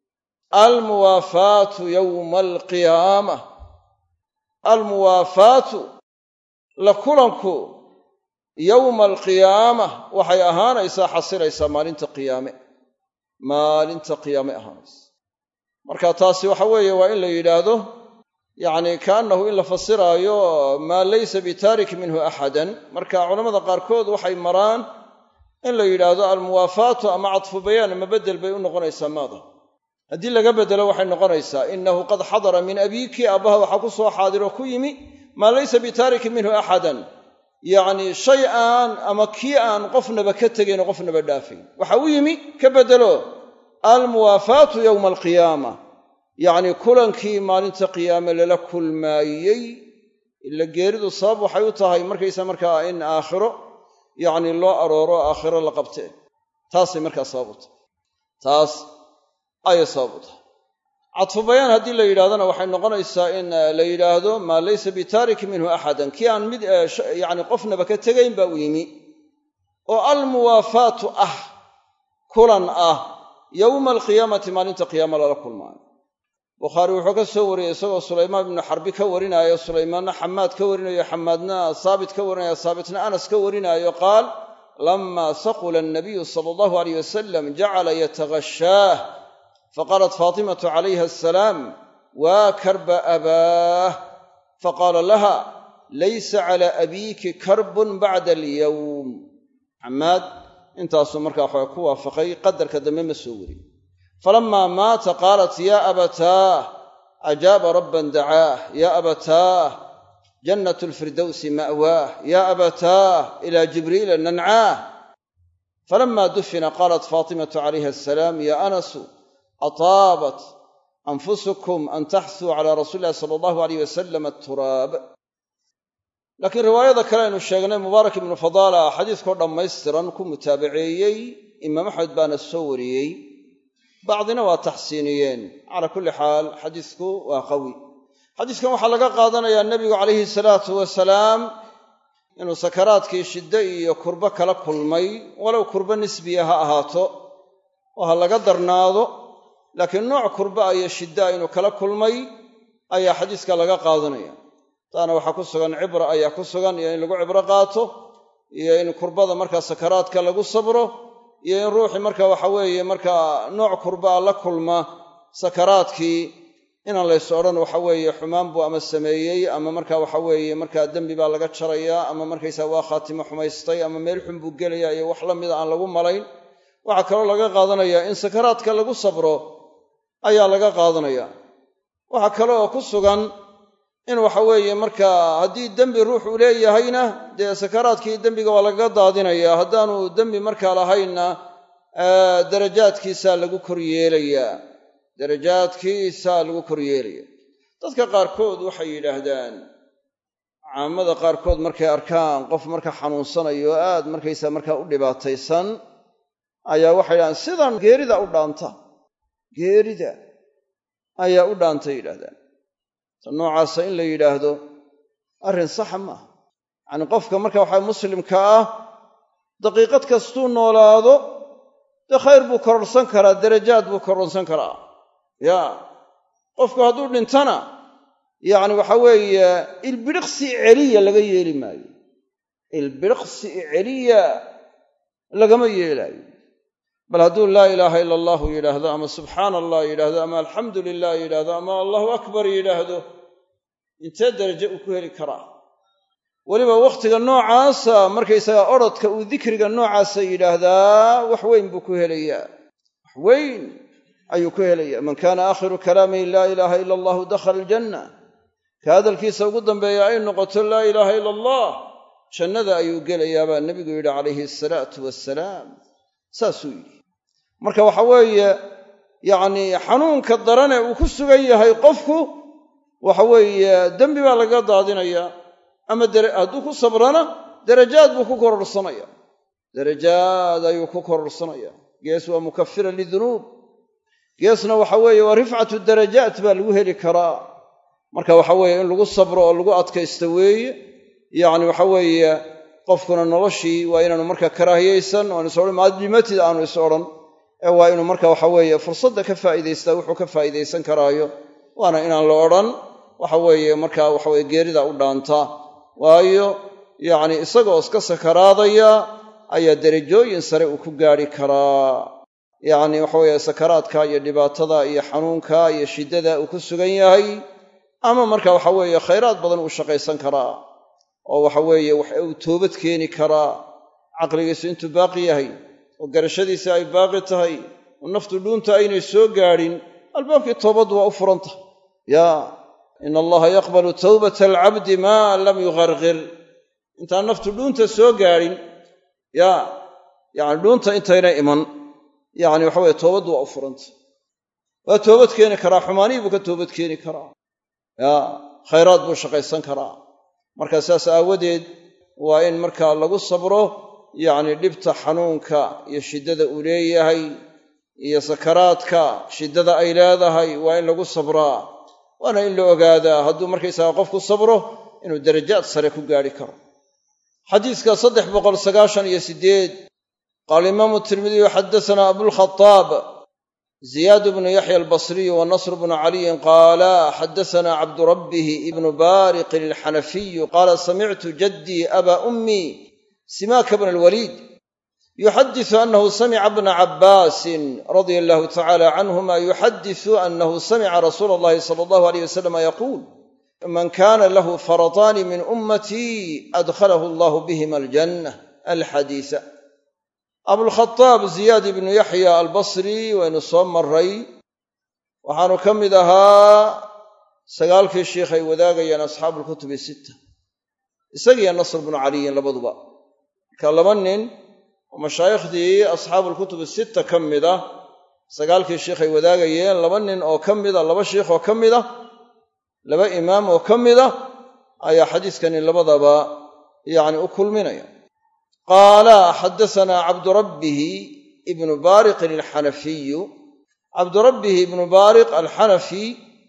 almuwaafaatu yowma alqiyaama, almuwaafaatu la kulanku yowma alqiyaamah waxay ahaanaysaa xasilaysaa maalinta qiyaame maalinta qiyaame ahaanaysa marka taasi waxa weeye waa in la yidhaahdo yacni kaannahu in la fasiraayo maa laysa bitaarik minhu axadan marka culammada qaarkood waxay maraan in la yidhaahdo almuwaafaatu ama cadfu bayaan ama beddel bay u noqonaysaa maada haddii laga beddelo waxay noqonaysaa innahu qad xadara min abiiki aabbaha waxaa ku soo xaadiroo ku yimi maa laysa bitaarikin minhu axadan yacni shay aan ama kii aan qofnaba ka tegayn oo qofnaba dhaafayn waxa u yimi ka beddelo almuwaafaatu yowma alqiyaama yacni kulankii maalinta qiyaame lala kulmaayey ila geeridu sabab waxay u tahay markaysa markaa in aakhiro yacni loo arooro aakhiro la qabtee taasay markaa sabab u tahay taas ayay sabab u tahay cadfu bayaan haddii la yidhahdona waxay noqonaysaa in la yidhaahdo maa laysa bitaariki minhu axadan kii aan mid yacni qofnaba ka tegayn baa u yimi oo almuwaafaatu ah kulan ah yowma alqiyaamati maalinta qiyaama lala kulmaayo bukhaari wuxuu ka soo wariyey isagoo sulaymaan ibnu xarbi ka warinaayo sulaymaanna xamaad ka warinayo xamaadna saabit ka warinayo saabitna anas ka warinaayo qaal lama saqula annabiyu sala allahu alayh wasalam jacala yataghashaah faqaalat faatimatu calayha asalaam waa karba abaah faqaala laha laysa cala abiiki karbun bacda alyowm xamaad intaasuu markaa waxaa ku waafaqay qadarka dambe ma soo warin falamaa maata qaalat yaa abataah ajaaba rabban dacaah yaa abataah jannatu lfirdowsi ma'waah yaa abataah ilaa jibriila nancaah falamaa dufina qaalat faatimatu calayha asalaam yaa anasu ataabat anfusukum an taxsuu calaa rasuuli illahi sala allahu alayh wasalam aturaab laakiin riwaayada kale aynu sheegnay mubaarak ibnu fadaala xadiiskoo dhammaystiran ku mutaabaceeyey imaam axmed baana soo wariyey bacdina waa taxsiiniyeen calaa kulli xaal xadiisku waa qawi xadiiskan waxaa laga qaadanayaa nebigu calayhi salaatu wasalaam inuu sakaraadkii shiddo iyo kurbo kala kulmay walow kurbo nisbiya ha ahaato oo ha laga darnaado laakiin nooc kurba iyo shidda inuu kala kulmay ayaa xadiiska laga qaadanaya taana waxaa ku sugan cibra ayaa ku sugan iyo in lagu cibro qaato iyo in kurbada markaa sakaraadka lagu sabro iyo in ruuxii marka waxa weeye markaa nooc kurbaa la kulma sakaraadkii inaan lays odhan waxa weeye xumaan buu ama sameeyey ama marka waxa weeye markaa dembi baa laga jarayaa ama markaysaa waa khaatimo xumaystay ama meel xun buu gelayaa iyo wax la mida aan lagu malayn waxaa kaloo laga qaadanayaa in sakaraadka lagu sabro ayaa laga qaadanaya waxaa kale oo ku sugan in waxa weeye markaa haddii dembi ruuxu leeyahayna dee sakaraadkii dembiga waa lagaga daadinayaa haddaanu dembi markaa lahaynna darajaadkiisaa lagu kor yeelayaa darajaadkiisaa lagu kor yeelaya dadka qaarkood waxay yidhaahdaan caamada qaarkood markay arkaan qof marka xanuunsanayo oo aad markaysaa markaa u dhibaataysan ayaa waxay yidhahdaan sidan geerida u dhaanta geerida ayaa u dhaantay yidhahdaan ta noocaasa in la yidhaahdo arrin saxa maaha yacnii qofka marka waxaa muslimka ah daqiiqad kastuu noolaado dee khayr buu kororsan karaa darajaad buu kororsan karaa yaa qofku hadduu dhintana yacni waxa weeye ilbiriqsi celiya laga yeeli maayo ilbiriqsi celiya lagama yeelaayo bal hadduu laa ilaaha ila allahu yidhaahdo ama subxaana allah yidhaahdo ama alxamdu lilah yidhaahdo ama allahu akbar yidhaahdo intee darajo uu ku heli karaa weliba wakhtiga noocaasa markaysagaa odrodka uu dikriga noocaasa yidhaahdaa wax weyn buu ku helayaa wax weyn ayuu ku helayaa man kaana aakhiru kalaamihi laa ilaaha ila allahu dakhala aljanna ka hadalkiisa ugu dambeeya ay noqoto laa ilaaha ila allah jannada ayuu gelayaa baa nebigu yidhi calayhi asalaatu wassalaam saasuu yidhi marka waxa weeye yacnii xanuunka darane uu ku sugan yahay qofku waxa weeye dembi baa lagaga daadinayaa ama hadduu ku sabrana darajaad buu ku kororsanaya darajaad ayuu ku kororsanaya gees waa mukafira lidunuub geesna waxa weeye waa rifcatu darajaat baa lagu heli karaa marka waxa weeye in lagu sabro oo lagu adkaysto weeye yacni waxa weeye qofkuna noloshii waa inaanu markaa karaahiyaysan oan is odhan maadlimatid aanu is odhan ee waa inuu marka waxa weeye fursadda ka faa'iidaystaa wuxuu ka faa'iidaysan karaayo waana inaan la odhan waxa weeye markaa waxaweye geerida u dhaanta waayo yacni isagoo iska sakaraadaya ayaa derajooyin sare uu ku gaadhi karaa yacni waxa weeye sakaraadka iyo dhibaatada iyo xanuunka iyo shiddada uu ku sugan yahay ama marka waxa weeye khayraad badan uu shaqaysan karaa oo waxa weeye wax uu toobad keeni karaa caqligiisu intuu baaqi yahay oo garashadiisa ay baaqi tahay oo naftu dhuunta aynay soo gaadhin albaabkii toobaddu waa u furan tahay yaa ina allaha yaqbalu tawbata alcabdi maa lam yuqarqir intaan naftu dhuunta soo gaadhin yaa yacni dhuunta intayna iman yacni waxa weye toobaddu waa u furanta waa toobad keeni karaa xumaanihii buu ka toobad keeni karaa yaa khayraad buu shaqaysan karaa markaa saas aawadeed waa in markaa lagu sabro yacni dhibta xanuunka iyo shiddada uu leeyahay iyo sakaraadka shiddada ay leedahay waa in lagu sabraa waana in la ogaadaa hadduu markaysaga qofku sabro inuu darajaad sare ku gaadhi karo xadiiska saddex boqol sagaashan iyo siddeed qaala imaamu tirmidiyu xaddasanaa abulkhataab ziyaad bnu yaxya albasriyu wa nasr bnu caliyin qaala xaddasanaa cabdurabbihi ibnu baariqin alxanafiyu qaala samictu jaddii abaa ummii simaaka bna alwaliid yuxadisu annahu samica bna cabbaasin radia allahu tacala canhuma yuxadisu annahu samica rasuula allahi sala allahu alayh wasalama yaquul man kaana lahu farataani min ummatii adkhalahu allahu bihima aljanna alxadiisa abulkhataab ziyaad ibnu yaxya albasri waynu soo maray waxaanu ka mid ahaa sagaalkii shiikh ay wadaagayeen asxaabu lkutubi sitta isagiiyo nasr bnu caliyin labaduba marka laba nin oo mashaaikhdii asxaabu lkutubi sitta ka mid ah sagaalkii shiikh ay wadaagayeen laba nin oo ka mida laba shiikh oo ka mid ah laba imaam oo ka mid ah ayaa xadiiskani labadaba yacni u kulminaya qaala xaddasanaa cabdurabbihi ibnu baariqin alxanafiyu cabdurabbihi ibnu baariq alxanafi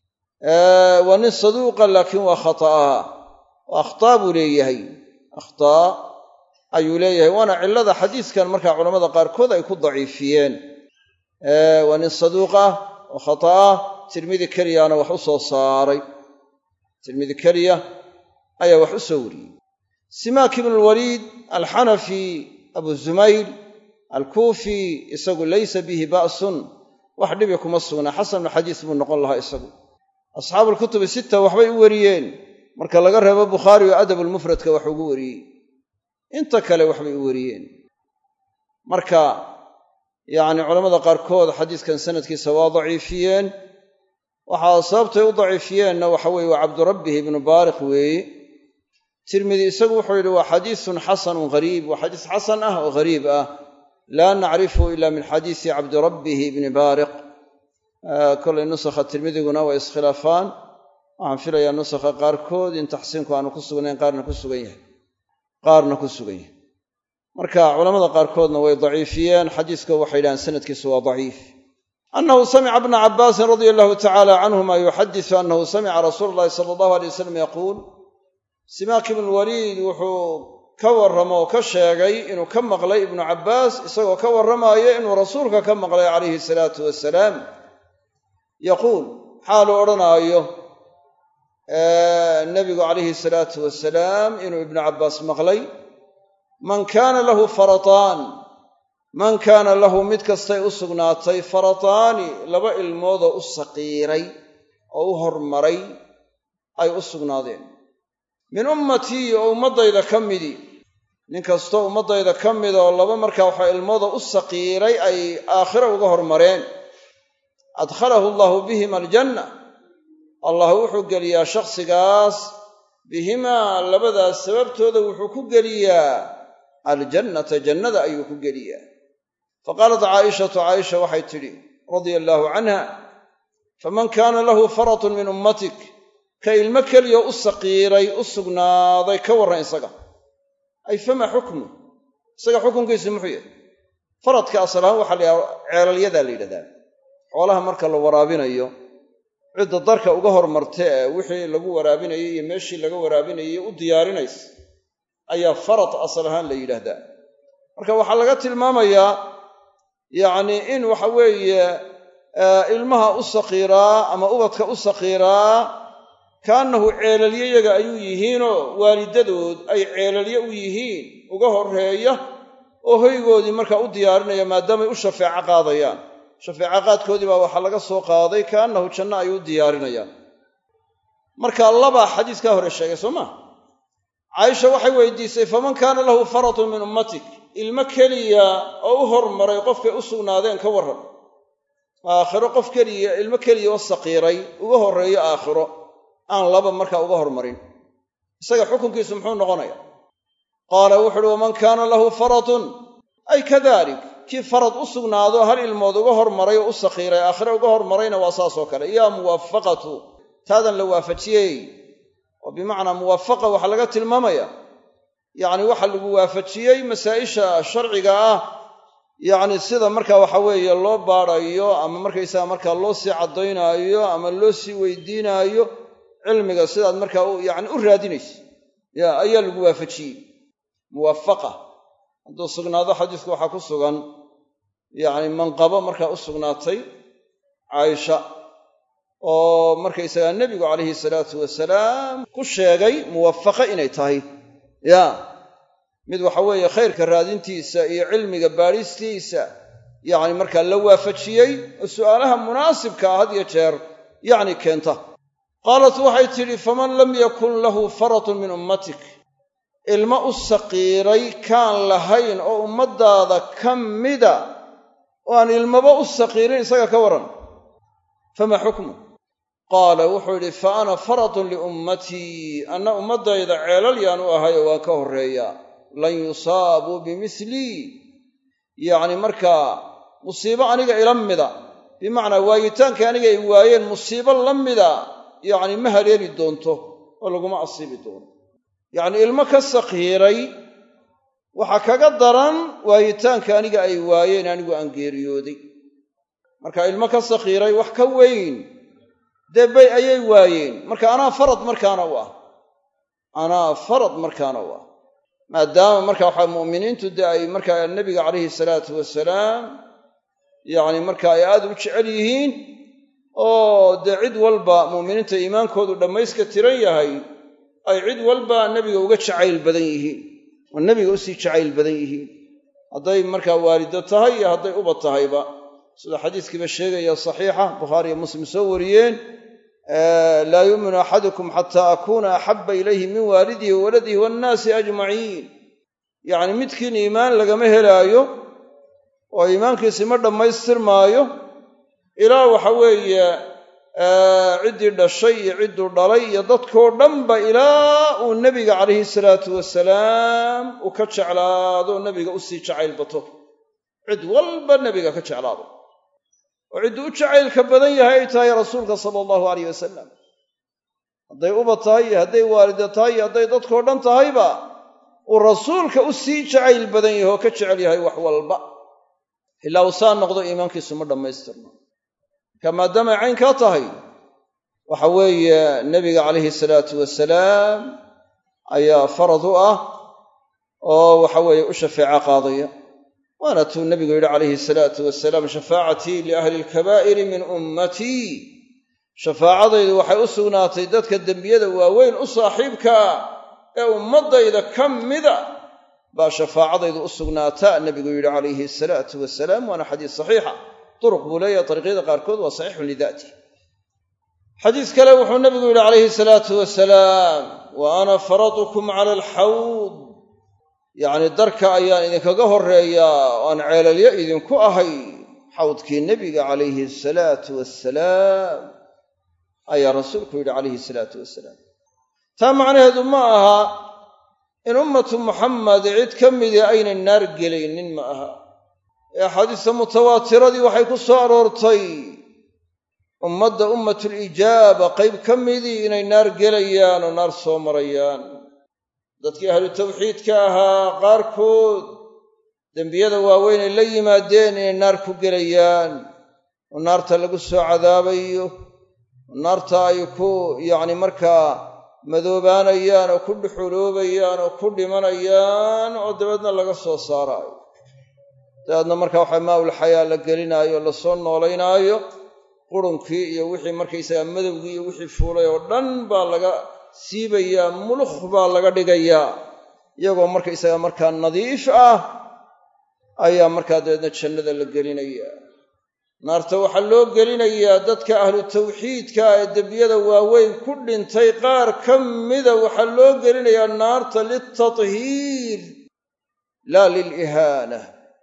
waa nin saduuqa laakiin waa khata'a oo akhtaa buu leeyahay akhtaa ayuu leeyahay waana cillada xadiiskan markaa culammada qaarkood ay ku daciifiyeen waa nin saduuq ah oo khata'a tirmidi keliyaana wax u soo saaray tirmidi keliya ayaa wax u soo wariyey simaak ibnu alwaliid alxanafi abu zumayl alkuufi isagu laysa bihi ba'sun wax dhibi kuma sugna xasanulxadiis buu noqon lahaa isagu asxaabu alkutubi sitta waxbay u wariyeen marka laga reebo bukhaari oo adabulmufradka wax ugu wariyey inta kale waxbay u wariyeen marka yacni culammada qaarkood xadiiskan sanadkiisa waa daciifiyeen waxaa sababtay u daciifiyeenna waxa weeye waa cabdurabbihi ibnu baariq weeye tirmidi isagu wuxuu yidhi waa xadiisun xasanun ghariib waa xadiis xasan ah oo ghariib ah laa nacrifu ila min xadiisi cabdirabbihi ibni baariq kolay nusakha tirmidiguna waa iskhilaafaan waxaan filayaa nusakha qaarkood in taxsiinku aanu ku sugnayn qaarna ku sugan yahay qaarna ku sugan yahay marka culammada qaarkoodna way daciifiyeen xadiiska waxay yidhahaan sanadkiisu waa daciif annahu samica bna cabbaasin radia allahu tacala canhuma yuxadisu annahu samica rasuula allahi sala allahu alay wasalam yaquul simaak ibnu waliid wuxuu ka warramo oo ka sheegay inuu ka maqlay ibnu cabbaas isagoo ka warramaayo inuu rasuulka ka maqlay calayhi salaatu wasalaam yaquul xaaluu odhanaayo nebigu calayhi salaatu wasalaam inuu ibnu cabbaas maqlay man kaana lahu farataan man kaana lahu mid kastay u sugnaatay farataani laba ilmoodoo u saqiiray oo u hormaray ay u sugnaadeen min ummatii oo ummaddayda ka midi nin kastoo ummaddayda ka mida oo laba markaa waxaa ilmooda u saqiiray ay aakhiro uga hormareen adkhalahu allaahu bihima aljanna allah wuxuu geliyaa shakhsigaas bihimaa labadaas sababtooda wuxuu ku geliyaa aljannata jannada ayuu ku geliyaa faqaalat caa'ishatu caaisha waxay tidhi radia allaahu canha faman kaana lahu faratun min ummatik ka ilmo keliyoo u saqiiray u sugnaaday ka warran isaga ay fama xukmu isaga xukunkiisu muxuu yahay faradka asal ahaan waxaa la yidhaha ceelalyadaa la yidhahdaa xoolaha marka la waraabinayo cidda darka uga hormarta ee wixii lagu waraabinayay iyo meeshii laga waraabinayay u diyaarinaysa ayaa farad asal ahaan la yidhaahdaa marka waxaa laga tilmaamayaa yacnii in waxa weeye ilmaha u saqiiraa ama ubadka u saqiiraa kaannahu ceelalye iyaga ayuu yihiinoo waalidadood ay ceelalye u yihiin uga horreeya oo hoygoodii markaa u diyaarinaya maadaamay u shafeeco qaadayaan shafeeco qaadkoodii baa waxaa laga soo qaaday kaannahu janno ay u diyaarinayaan marka labaa xadiiskaa hore sheegay soo maa caaisha waxay weydiisay faman kaana lahu faratun min ummatik ilmo keliya oo u hormaray qofkay u sugnaadeen ka warran aakhiro qof keliya ilmo keliya oo saqiiray uga horreeyo aakhiro aan laba markaa uga hormarin isaga xukunkiisu muxuu noqonaya qaala wuxu uhi waman kaana lahu faratun ay kadalik kii farad u sugnaado hal ilmood uga hormaray oo u saqiiray aakhiro uga hormarayna waa saas oo kale yaa muwaafaqatu taadan la waafajiyey oo bimacnaa muwaafaqa waxaa laga tilmaamaya yacni waxa lagu waafajiyey masaa'isha sharciga ah yacni sida markaa waxa weeye loo baadhayo ama markaysaga markaa loo sii caddaynaayo ama loo sii weydiinaayo cilmiga sidaad markaa yacni u raadinayso ya ayaa lagu waafajiyey muwaafaqa hadduu sugnaado xadiisku waxaa ku sugan yacni manqabo markaa u sugnaatay caaisha oo markaysagaa nebigu calayhi salaatu wasalaam ku sheegay muwafaqa inay tahay ya mid waxa weeye khayrka raadintiisa iyo cilmiga baadhistiisa yacni markaa la waafajiyey oo su'aalaha munaasibka ah had iyo jeer yacni keenta qaalat waxay tidhi faman lam yakun lahu faratun min ummatik ilmo u saqiiray kaan lahayn oo ummaddaada ka mida oo aan ilmaba u saqiirin isaga ka warran fama xukmu qaala wuxuu yidhi fa ana faratun liummatii anna ummaddayda ceelal yaan u ahay oo waan ka horreeyaa lan yusaabuu bimislii yacni markaa musiibo aniga ila mida bimacnaa waayitaanka aniga ay waayeen musiibo la mida yacni ma haleeli doonto oo laguma asiibi doono yacni ilmo ka saqiiray waxaa kaga daran waayitaanka aniga ay waayeen anigu aan geeriyooday marka ilmo ka saqiiray wax ka weyn dee bay ayay waayeen marka anaa farad markaana u ah anaa farad markaana u ah maadaama marka waxaa mu'miniintu dee ay markaa nebiga calayhi salaatu wasalaam yacni marka ay aad u jecel yihiin oo dee cid walba mu'miniinta iimaankoodu dhammayska tiran yahay ay cid walba nebiga uga jacayl badan yihiin oo nebiga usii jacayl badan yihiin hadday markaa waalido tahay iyo hadday uba tahayba sida xadiiskiiba sheegaya saxiixa bukhaari iyo muslim soo wariyeen laa yu'minu axadukum xataa akuuna axabba ilayhi min waalidihi wa waladihi waannaasi ajmaciin yacni midkiin iimaan lagama helaayo oo iimaankiisi ma dhammaystirmaayo ilaa waxa weeye ciddii dhashay iyo cidduu dhalay iyo dadkoo dhanba ilaa uu nebiga calayhi salaatu wasalaam uu ka jeclaado nebiga u sii jacayl bato cid walba nebiga ka jeclaado oo cidduu u jacaylka badan yahay ay tahay rasuulka sala allahu alayh wasalam hadday uba tahay iyo hadday waalida tahay iyo hadday dadkoo dhan tahayba uu rasuulka u sii jacayl badan yahay oo ka jecel yahay wax walba ilaa uu saa noqdo iimaankiisu ma dhammaystirno marka maadaamay caynkaa tahay waxa weeye nebiga calayhi salaatu wasalaam ayaa farad u ah oo waxa weeye u shafeeco qaadaya waana tuu nebigu yidhi calayhi salaatu wasalaam shafaacatii liahli alkabaa'iri min ummatii shafaacadaydu waxay u sugnaatay dadka dembiyada waaweyn u saaxiibkaa ee ummaddayda ka mida baa shafaacadaydu u sugnaataa nebigu yidhi calayhi salaatu wasalaam waana xadiis saxiixa turuq buu leeyahay dariiqyada qaarkood waa saxiixun lidaatih xadiis kale wuxuu nebigu yidhi calayhi salaatu wasalaam wa ana faradukum cala alxawd yacni darka ayaan idinkaga horreeyaa oo aan ceelalyo idinku ahay xawdkii nebiga calayhi asalaatu wassalaam ayaa rasuulku yidhi calayhi salaatu wasalaam taa macnaheedu ma aha in ummatu muxamed cid ka midii aynan naar gelaynin ma aha ee axaadiista mutawaatiradii waxay ku soo aroortay ummadda ummatulijaaba qayb ka midii inay naar gelayaan oo naar soo marayaan dadkii ahlu tawxiidka ahaa qaarkood dembiyada waaweyn ay la yimaadeen inay naar ku gelayaan oo naarta lagu soo cadaabayo oo naarta ay ku yacni markaa madoobaanayaan oo ku dhuxuloobayaan oo ku dhimanayaan oo dabeedna laga soo saaraayo dabeedna markaa waxaa maaul xayaa la gelinaayo o lasoo noolaynaayo qurunkii iyo wixii markaysaga madowgii iyo wixii fuulay oo dhan baa laga siibayaa, mulukh baa laga dhigayaa, iyagoo markaysaga markaa nadiif ah ayaa markaa dabeedna jannada la gelinayaa. naarta waxaa loo gelinayaa dadka ahlu tawxiidka ee dembiyada waaweyn ku dhintay qaar ka mida waxaa loo gelinayaa naarta litathiir laa lilihaana,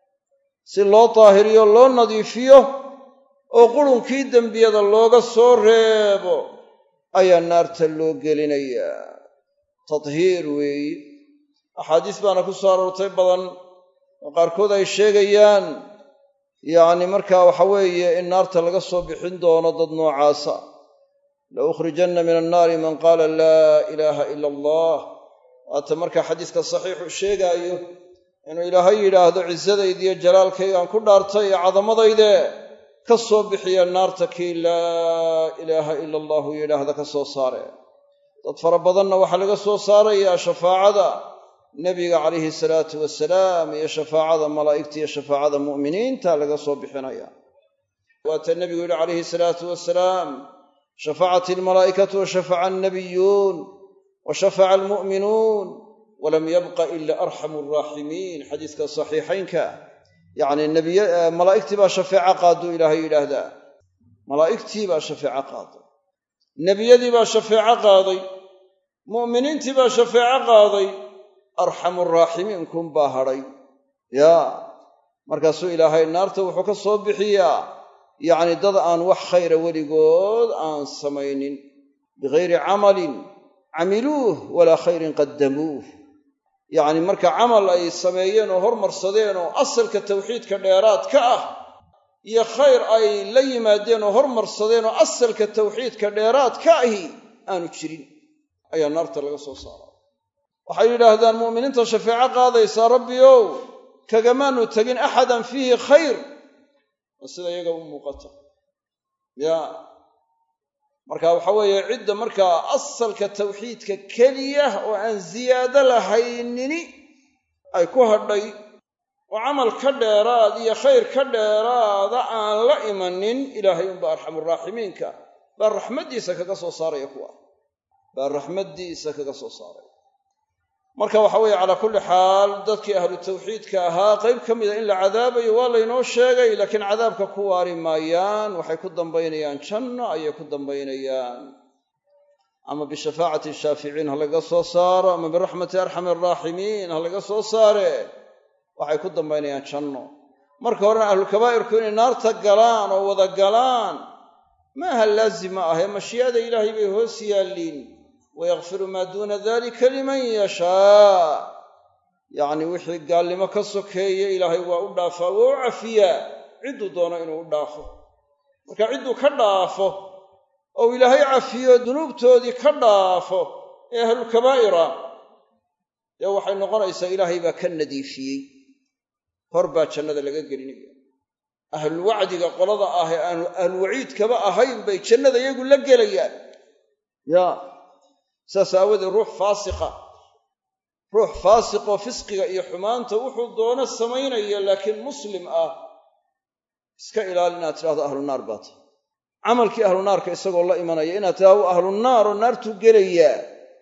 si loo daahiriyo loo nadiifiyo oo qurunkii dembiyada looga soo reebo ayaa naarta loo gelinayaa. tathiir weeye. axaadiis baana ku soo aroortay badan oo qaarkood ay sheegayaan yacni markaa waxa weeye in naarta laga soo bixin doono dad noocaasa. la ukhrijanna min annaari man qaala laa ilaaha ila allah. waata markaa xadiiska saxiixu sheegaayo inuu ilaahay yidhaahdo cisadaydiiyo jalaalkaygaan ku dhaartay ee cadamadayde ka soo bixiya naarta kii laa ilaaha ila allahu yidhaahda ka soo saare. dad fara badanna waxaa laga soo saarayaa shafaacada nebiga calayhi salaatu wasalaam iyo shafaacada malaa'igta iyo shafaacada mu'miniinta laga soo bixinaya. waata nebigu yidhi calayhi salaatu wasalaam shafacat almalaa'ikatu wa shafaca annabiyuun wa shafaca almu'minuun walam yabqa ila arxamu araaximiin. xadiiska saxiixaynka yacni nebiy malaa'igtii baa shafeeco qaaduu ilaahay yidhaahdaa. malaa'igtii baa shafeeco qaaday, nebiyadii baa shafeeco qaaday, mu'miniintii baa shafeeco qaaday, arxamu araaximiin kun baa hadhay. yaa markaasuu ilaahay naarta wuxuu ka soo bixiyaa yacni dad aan wax khayra weligood aan samaynin, bigayri camalin camiluuh walaa khayrin qaddamuuh. yacni marka camal ay sameeyeen oo hormarsadeen oo asalka tawxiidka dheeraad ka ah iyo khayr ay la yimaadeen oo hormarsadeen oo asalka tawxiidka dheeraad ka ahi aanu jirin ayaa naarta laga soo saaraa. waxay yidhaahdaan mu'miniinta shafeeco qaadaysaa rabbiyow kagamaanu tegin axadan fiihi khayr, waa sida iyaga u muuqata. yaa marka waxa weeye cidda markaa asalka tawxiidka keliya oo aan ziyaado lahaynini ay ku hadhay oo camal ka dheeraad iyo khayr ka dheeraada aan la imanin, ilaahay unba arxamuraaximiinka baa raxmaddiisa kaga soo saaraya kuwa baa raxmaddiisa kaga soo saaraya. marka waxa weeye calaa kulli xaal dadkii ahlu tawxiidka ahaa qayb ka mida in la cadaabayo waa laynoo sheegay, laakiin cadaabka ku waari maayaan, waxay ku dambaynayaan janno ayay ku dambaynayaan. ama bishafaacati shaaficiin ha laga soo saaro, ama biraxmati arxami araaximiin ha laga soo saare, waxay ku dambaynayaan janno. marka horena ahlulkabaa'irku inay naarta galaan oo wada galaan maaha laazima ahee mashii'ada ilaahay bay hoos yaalliin. wayakfiru maa duuna dalika liman yashaa. yacni wixii gaalnimo ka sokeeye ilaahay waa u dhaafaa, waa u cafiyaa cidduu doono inuu u dhaafo. marka cidduu ka dhaafo ou ilaahay cafiyo dunuubtoodii ka dhaafo ee ahlulkabaa'ira dee waxay noqonaysaa ilaahay baa ka nadiifiyey, hor baa jannada laga gelinaya. ahlulwacdiga qolada ah ee aanu ahlulwaciidkaba ahayn bay jannada iyagu la gelayaan. ya saas aawadeed ruux faasiqa ruux faasiqoo fisqiga iyo xumaanta wuxuu doono samaynaya laakiin muslim ah iska ilaali inaad tidhahdo ahlunaar baa tahay. camalkii ahlunaarka isagoo la imanaya inaad tidhahdo ahlunaar oo naartuu gelayaa,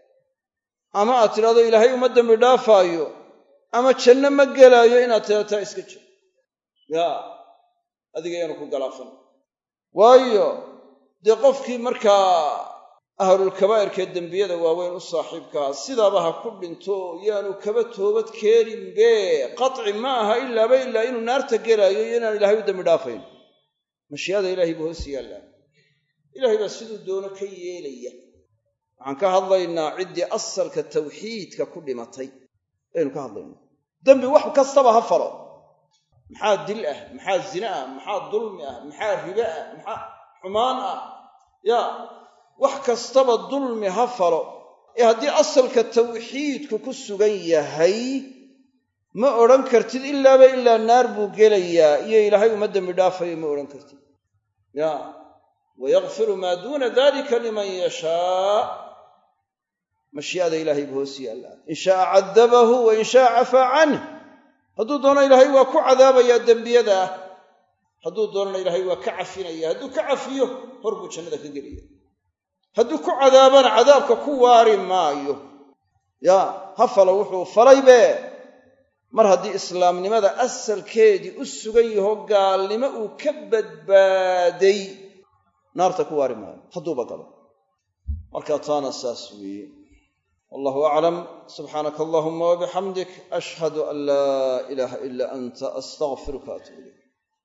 ama aad tidhahdo ilaahay uma dembi dhaafaayo, ama janno ma gelaayo inaad tidhahdo taa iska jir. yaa adiga yaanu ku galaafan. waayo dee qofkii markaa ahlulkabaa'irkee dembiyada waaweyn u saaxiibkaa sidaaba ha ku dhinto yaanu kaba toobad keeninbe qaci ma aha ilaaba ilaa inuu naarta gelaayo iyo inaan ilaahay u dembi dhaafayn. mashii'ada ilaahay buu hoos yaallaa, ilaahay baa siduu doono ka yeelaya. waxaan ka hadlaynaa ciddii asalka tawxiidka ku dhimatay aynu ka hadlaynaa. dembi wax kastaba ha falo, maxaa dil ah, maxaa zina ah, maxaa dulmi ah, maxaa ribe ah, maxaa xumaan ah, yaa wax kastaba dulmi ha falo ee haddii asalka tawxiidku ku sugan yahay ma odhan kartid ilaaba ilaa naar buu gelayaa iyo ilaahay uma dembi dhaafayo ma odhan kartid. ya wayakfiru maa duuna dalika liman yashaa. mashii'ada ilaahay buu hoos yaallaa. in shaaa cadabahu wa in shaaa cafaa canh. hadduu doono ilaahay waa ku cadaabayaa dembiyada ah, hadduu doonana ilaahay waa ka cafinaya hadduu ka cafiyo hor buu jannada ka gelaya hadduu ku cadaabana cadaabka ku waari maayo ya ha falo wuxuu falaybe mar haddii islaamnimada asalkeedii u sugan yaho gaalnimo uu ka badbaaday naarta ku waari maayo hadduuba galo marka taana saas weeye wallahu aclam subxaanaka allahuma wabixamdik ashhadu an laa ilaaha ila anta astaghfiruka atubu ilayk